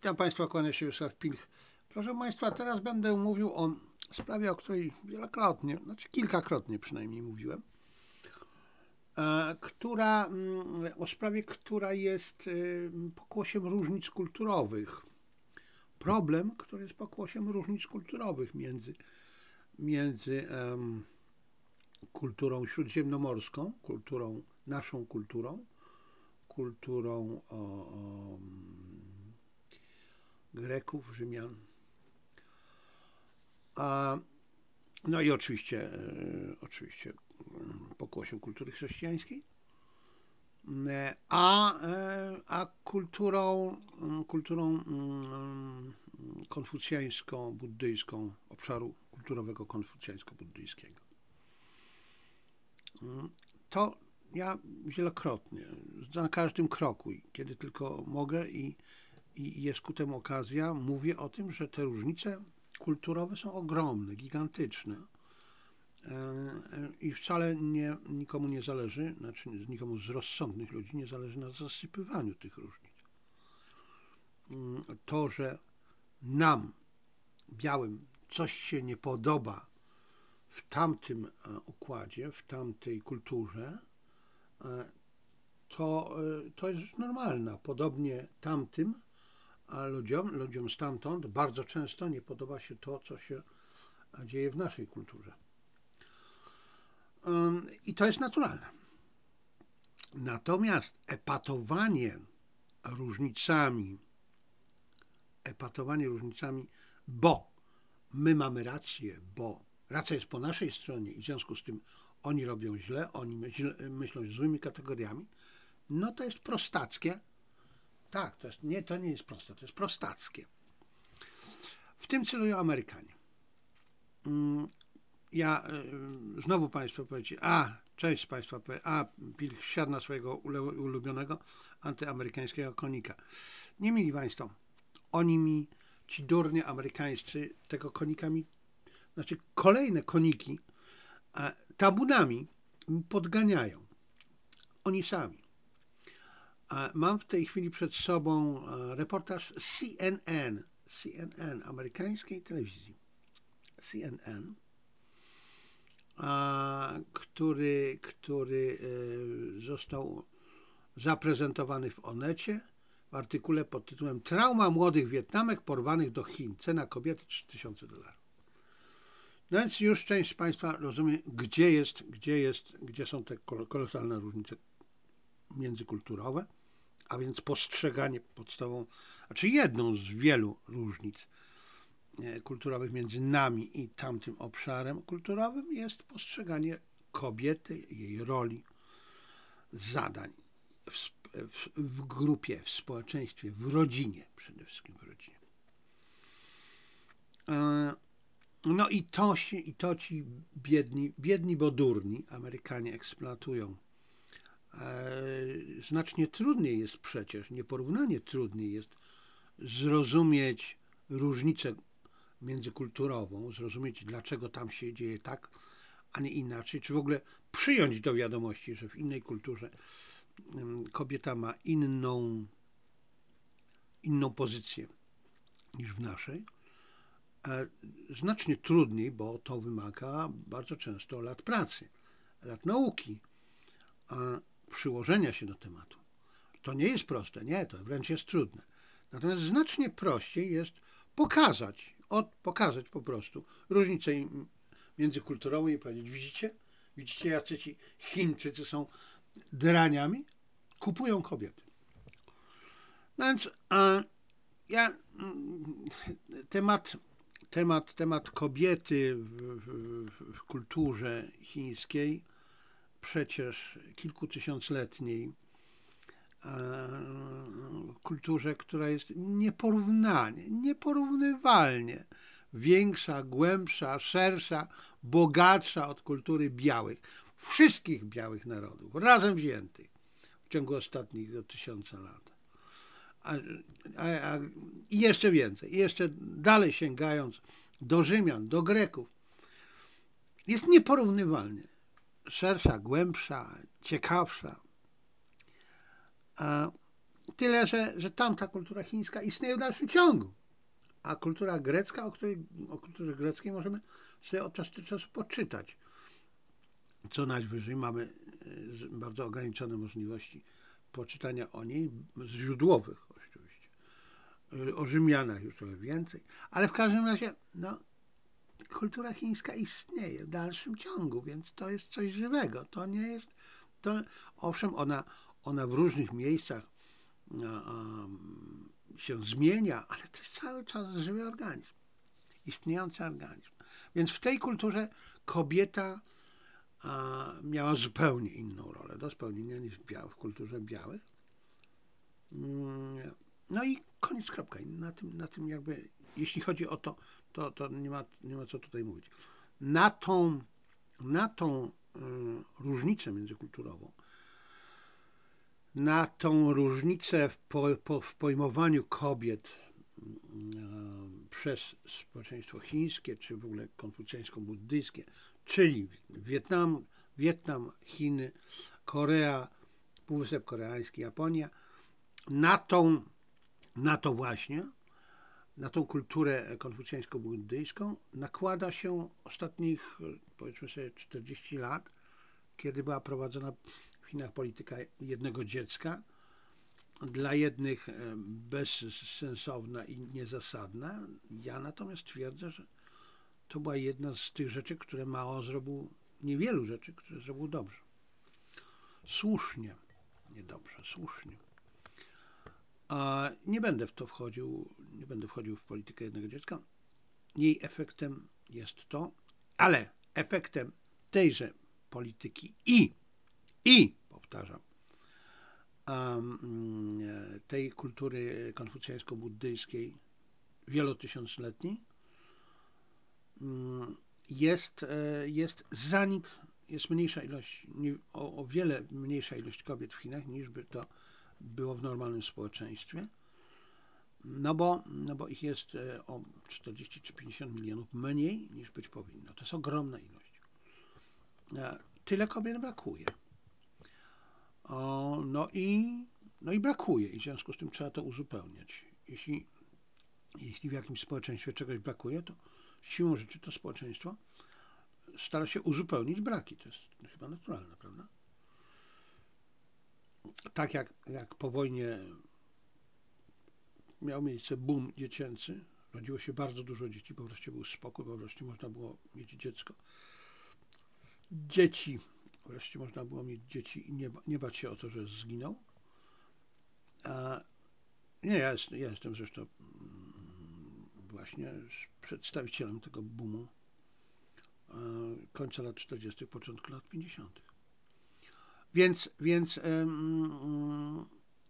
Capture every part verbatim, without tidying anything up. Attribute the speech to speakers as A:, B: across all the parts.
A: Witam Państwa, kłania się Wiesław Pilch. Proszę Państwa, teraz będę mówił o sprawie, o której wielokrotnie, znaczy kilkakrotnie przynajmniej mówiłem, e, która, mm, o sprawie, która jest y, pokłosiem różnic kulturowych. Problem, który jest pokłosiem różnic kulturowych między, między em, kulturą śródziemnomorską, kulturą, naszą kulturą, kulturą o, o, Greków, Rzymian, a no i oczywiście, e, oczywiście pokłosiem kultury chrześcijańskiej, e, a, e, a kulturą, kulturą mm, konfucjańsko-buddyjską, obszaru kulturowego konfucjańsko-buddyjskiego. To ja wielokrotnie, na każdym kroku, kiedy tylko mogę i, i jest ku temu okazja, mówię o tym, że te różnice kulturowe są ogromne, gigantyczne. I wcale nie, nikomu nie zależy, znaczy nikomu z rozsądnych ludzi nie zależy na zasypywaniu tych różnic. To, że nam, białym, coś się nie podoba w tamtym układzie, w tamtej kulturze, to, to jest normalne. Podobnie tamtym ludziom, ludziom stamtąd bardzo często nie podoba się to, co się dzieje w naszej kulturze. I to jest naturalne. Natomiast epatowanie różnicami, epatowanie różnicami, bo my mamy rację, bo racja jest po naszej stronie i w związku z tym oni robią źle, oni myślą złymi kategoriami, no to jest prostackie. Tak, to jest, nie, to nie jest proste, to jest prostackie. W tym celują Amerykanie. Ja znowu Państwo powiecie, a część z Państwa powie, a Pilch siadł na swojego ulubionego antyamerykańskiego konika. Nie mili Państwo, oni mi, ci durnie amerykańscy, tego konika mi, znaczy kolejne koniki tabunami podganiają. Oni sami. Mam w tej chwili przed sobą reportaż C N N, C N N, amerykańskiej telewizji, C N N, który, który został zaprezentowany w Onecie w artykule pod tytułem Trauma młodych Wietnamek porwanych do Chin. Cena kobiety trzy tysiące dolarów. No więc już część z Państwa rozumie, gdzie jest, gdzie jest, gdzie są te kolosalne różnice międzykulturowe, a więc postrzeganie podstawą, znaczy jedną z wielu różnic kulturowych między nami i tamtym obszarem kulturowym jest postrzeganie kobiety, jej roli, zadań w, w, w grupie, w społeczeństwie, w rodzinie, przede wszystkim w rodzinie. No i to, się, i to ci biedni, biedni, bo durni Amerykanie eksploatują. Znacznie trudniej jest przecież, nieporównanie trudniej jest zrozumieć różnicę międzykulturową, zrozumieć, dlaczego tam się dzieje tak, a nie inaczej, czy w ogóle przyjąć do wiadomości, że w innej kulturze kobieta ma inną, inną pozycję niż w naszej. Znacznie trudniej, bo to wymaga bardzo często lat pracy, lat nauki, przyłożenia się do tematu. To nie jest proste, nie, to wręcz jest trudne. Natomiast znacznie prościej jest pokazać, od, pokazać po prostu różnicę międzykulturową i powiedzieć, widzicie, widzicie, jacy ci Chińczycy są draniami, kupują kobiety. No więc a, ja temat, temat, temat kobiety w, w, w kulturze chińskiej, przecież kilkutysiącletniej kulturze, która jest nieporównanie, nieporównywalnie większa, głębsza, szersza, bogatsza od kultury białych, wszystkich białych narodów, razem wziętych w ciągu ostatnich do tysiąca lat. A, a, a, I jeszcze więcej, i jeszcze dalej sięgając do Rzymian, do Greków, jest nieporównywalnie szersza, głębsza, ciekawsza. A Tyle, że, że tamta kultura chińska istnieje w dalszym ciągu. A kultura grecka, o której, o kulturze greckiej możemy sobie od czasu do czasu poczytać. Co najwyżej mamy y, bardzo ograniczone możliwości poczytania o niej, źródłowych oczywiście. Y, O Rzymianach już trochę więcej. Ale w każdym razie, no, kultura chińska istnieje w dalszym ciągu, więc to jest coś żywego. To nie jest, to, owszem, ona, ona w różnych miejscach a, a, się zmienia, ale to jest cały czas żywy organizm, istniejący organizm. Więc w tej kulturze kobieta a, miała zupełnie inną rolę do spełnienia niż w, biał, w kulturze białych. Mm, No i koniec, kropka. Na tym, na tym jakby, jeśli chodzi o to, to, to nie, ma, nie ma co tutaj mówić. Na tą, na tą y, różnicę międzykulturową, na tą różnicę w, po, po, w pojmowaniu kobiet y, przez społeczeństwo chińskie, czy w ogóle konfucjańsko-buddyjskie, czyli Wietnam, Wietnam, Chiny, Korea, Półwysep Koreański, Japonia, na tą, na to właśnie, na tą kulturę konfucjańsko-buddyjską nakłada się ostatnich, powiedzmy sobie, czterdzieści lat, kiedy była prowadzona w Chinach polityka jednego dziecka, dla jednych bezsensowna i niezasadna. Ja natomiast twierdzę, że to była jedna z tych rzeczy, które Mao zrobił, niewielu rzeczy, które zrobił dobrze. Słusznie, nie dobrze, słusznie. A nie będę w to wchodził, nie będę wchodził w politykę jednego dziecka. Jej efektem jest to, ale efektem tejże polityki i, i, powtarzam, um, tej kultury konfucjańsko-buddyjskiej wielotysiącletniej um, jest, jest zanik, jest mniejsza ilość, nie, o, o wiele mniejsza ilość kobiet w Chinach, niż by to było w normalnym społeczeństwie. No bo, no bo ich jest o czterdzieści czy pięćdziesiąt milionów mniej niż być powinno. To jest ogromna ilość. Tyle kobiet brakuje. O, no, i, no i brakuje i w związku z tym trzeba to uzupełniać. Jeśli, jeśli w jakimś społeczeństwie czegoś brakuje, to siłą rzeczy to społeczeństwo stara się uzupełnić braki. To jest chyba naturalne, prawda? Tak jak, jak po wojnie miał miejsce boom dziecięcy, rodziło się bardzo dużo dzieci, bo wreszcie był spokój, bo wreszcie można było mieć dziecko. Dzieci, wreszcie można było mieć dzieci i nie, nie bać się o to, że zginął. A nie, ja, jest, ja jestem zresztą właśnie przedstawicielem tego boomu końca lat czterdziestych, początku lat pięćdziesiątych. Więc, więc um,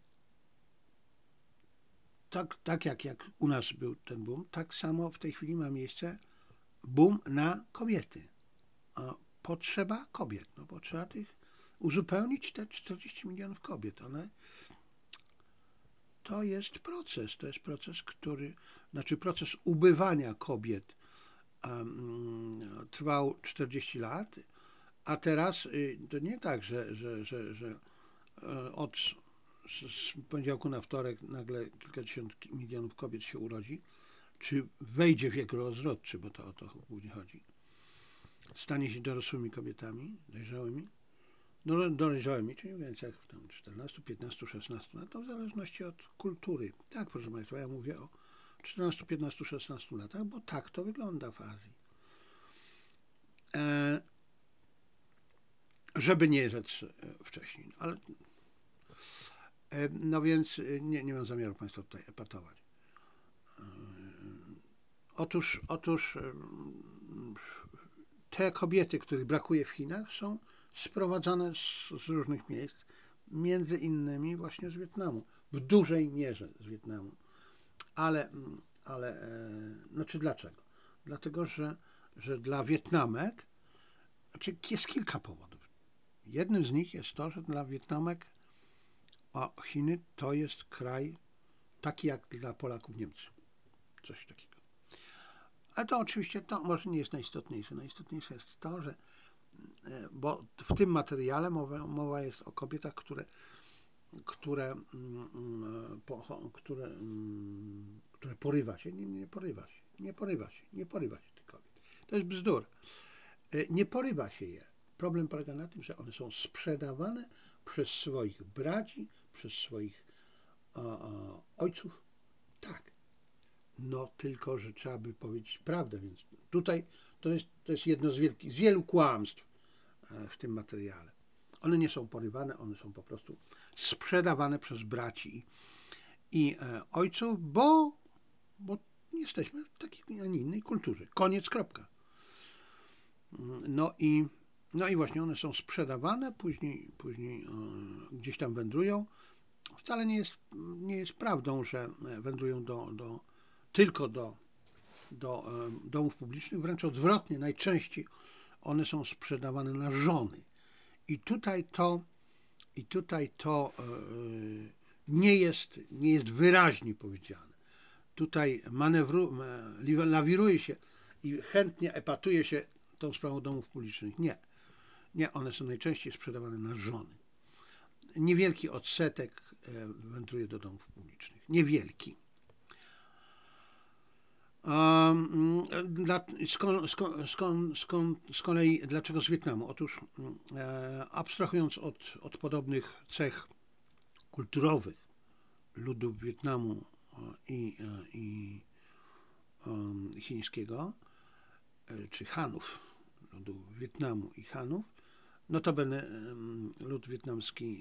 A: tak, tak jak, jak u nas był ten boom, tak samo w tej chwili ma miejsce boom na kobiety. Potrzeba kobiet, no bo trzeba tych uzupełnić te czterdzieści milionów kobiet. One to jest proces, to jest proces, który, znaczy proces ubywania kobiet um, trwał czterdzieści lat, a teraz y, to nie tak, że, że, że, że od z poniedziałku na wtorek nagle kilkadziesiąt milionów kobiet się urodzi, czy wejdzie w wiek rozrodczy, bo to o to głównie chodzi. Stanie się dorosłymi kobietami, dojrzałymi, no, dojrzałymi, czyli mniej więcej jak w tam czternastu, piętnastu, szesnastu lat, to w zależności od kultury. Tak, proszę Państwa, ja mówię o czternastu, piętnastu, szesnastu latach, bo tak to wygląda w Azji. E, żeby nie rzec wcześniej, ale e, no więc nie, nie mam zamiaru Państwa tutaj epatować. E, otóż, otóż te kobiety, których brakuje w Chinach, są sprowadzane z, z różnych miejsc, między innymi właśnie z Wietnamu, w dużej mierze z Wietnamu. Ale, ale znaczy dlaczego? Dlatego, że, że dla Wietnamek, znaczy jest kilka powodów. Jednym z nich jest to, że dla Wietnamek o, Chiny to jest kraj taki jak dla Polaków Niemcy. Coś takiego. Ale to oczywiście to może nie jest najistotniejsze. Najistotniejsze jest to, że bo w tym materiale mowa, mowa jest o kobietach, które które, mm, po, które, mm, które porywa się. Nie, nie porywa się, nie porywa się, nie porywa się tych kobiet. To jest bzdura. E, Nie porywa się je. Problem polega na tym, że one są sprzedawane przez swoich braci, przez swoich a, a, ojców. Tak. No tylko, że trzeba by powiedzieć prawdę, więc tutaj to jest, to jest jedno z, wielkich, z wielu kłamstw e, w tym materiale. One nie są porywane, one są po prostu sprzedawane przez braci i e, ojców, bo, bo jesteśmy w takiej, a nie innej kulturze. Koniec, kropka. No i, no i właśnie one są sprzedawane, później, później e, gdzieś tam wędrują. Wcale nie jest, nie jest prawdą, że wędrują do, do, tylko do, do e, domów publicznych, wręcz odwrotnie, najczęściej one są sprzedawane na żony. I tutaj to, i tutaj to e, nie jest, nie jest wyraźnie powiedziane. Tutaj manewru, lawiruje się i chętnie epatuje się tą sprawą domów publicznych. Nie, nie, one są najczęściej sprzedawane na żony. Niewielki odsetek e, wędruje do domów publicznych. Niewielki. Um, dla, skąd, skąd, skąd, skąd, z kolei dlaczego z Wietnamu? Otóż e, abstrahując od, od podobnych cech kulturowych ludów Wietnamu i, i um, chińskiego, czy Hanów, ludu Wietnamu i Hanów, notabene um, lud wietnamski,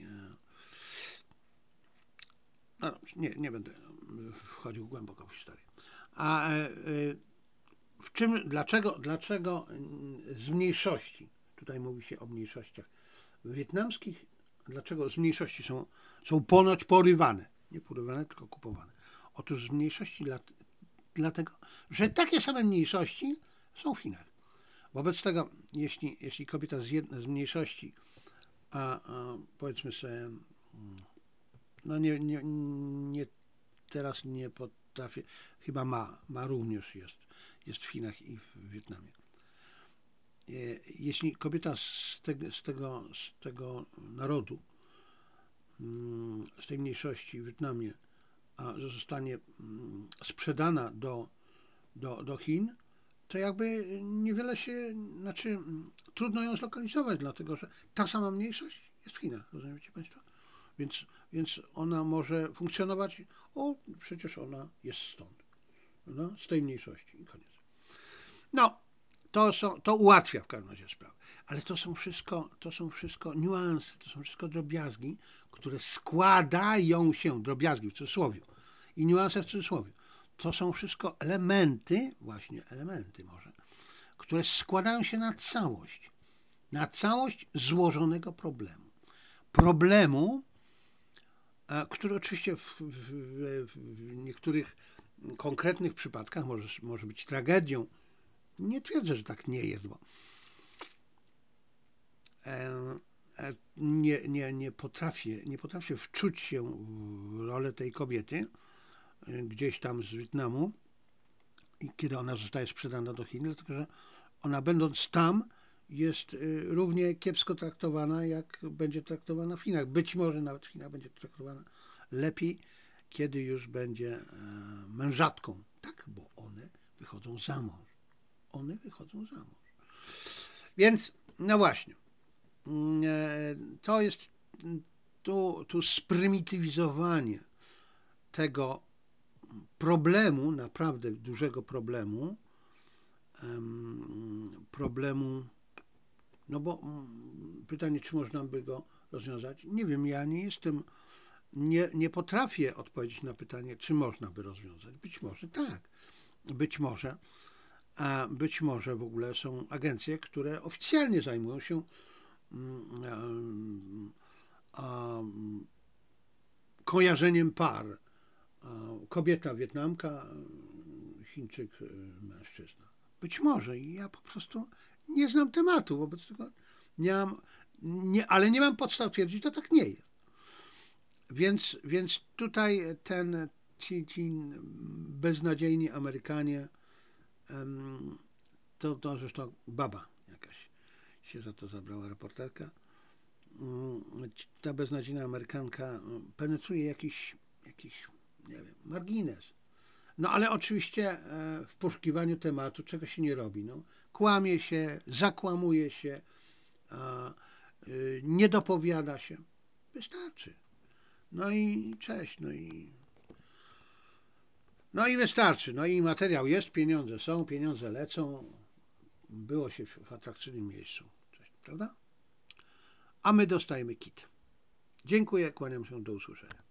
A: no, nie, nie będę wchodził głęboko w historię. A e, w czym, dlaczego, dlaczego z mniejszości, tutaj mówi się o mniejszościach wietnamskich, dlaczego z mniejszości są, są ponoć porywane, nie porywane, tylko kupowane. Otóż z mniejszości dla, dlatego, że takie same mniejszości są w Chinach. Wobec tego, jeśli, jeśli kobieta z, jednej, z mniejszości, a, a powiedzmy sobie, no nie, nie, nie, teraz nie potrafię, chyba ma, ma również jest, jest w Chinach i w Wietnamie. Jeśli kobieta z tego, z tego, z tego narodu, z tej mniejszości w Wietnamie, a że zostanie sprzedana do, do, do Chin, to jakby niewiele się, znaczy trudno ją zlokalizować, dlatego że ta sama mniejszość jest w Chinach, rozumiecie Państwo? Więc, więc ona może funkcjonować, o przecież ona jest stąd, no, z tej mniejszości i koniec. No, to, są, to ułatwia w każdym razie sprawę, ale to są wszystko, to są wszystko niuanse, to są wszystko drobiazgi, które składają się, drobiazgi w cudzysłowie i niuanse w cudzysłowie, to są wszystko elementy, właśnie elementy może, które składają się na całość, na całość złożonego problemu. Problemu, który oczywiście w, w, w niektórych konkretnych przypadkach może, może być tragedią. Nie twierdzę, że tak nie jest, bo nie, nie, nie, potrafię, nie potrafię wczuć się w rolę tej kobiety gdzieś tam z Wietnamu, kiedy ona zostaje sprzedana do Chin, dlatego że ona będąc tam jest równie kiepsko traktowana, jak będzie traktowana w Chinach. Być może nawet w Chinach będzie traktowana lepiej, kiedy już będzie mężatką. Tak, bo one wychodzą za mąż. One wychodzą za mąż. Więc, no właśnie, to jest tu, tu sprymitywizowanie tego problemu, naprawdę dużego problemu, problemu, no bo pytanie, czy można by go rozwiązać? Nie wiem, ja nie jestem, nie, nie potrafię odpowiedzieć na pytanie, czy można by rozwiązać. Być może tak, być może, a być może w ogóle są agencje, które oficjalnie zajmują się a, kojarzeniem par. Kobieta Wietnamka, Chińczyk mężczyzna. Być może i ja po prostu nie znam tematu, wobec tego nie mam, nie, ale nie mam podstaw twierdzić, że tak nie jest. Więc, więc tutaj ten, ci, ci beznadziejni Amerykanie, to, to zresztą baba jakaś się za to zabrała, reporterka, mm, ta beznadziejna Amerykanka penetruje jakiś, jakiś, nie wiem, margines. No ale oczywiście e, w poszukiwaniu tematu czego się nie robi. No, kłamie się, zakłamuje się, a, y, nie dopowiada się. Wystarczy. No i cześć, no i, no i wystarczy. No i materiał jest, pieniądze są, pieniądze lecą. Było się w atrakcyjnym miejscu. Cześć, prawda? A my dostajemy kit. Dziękuję, kłaniam się, do usłyszenia.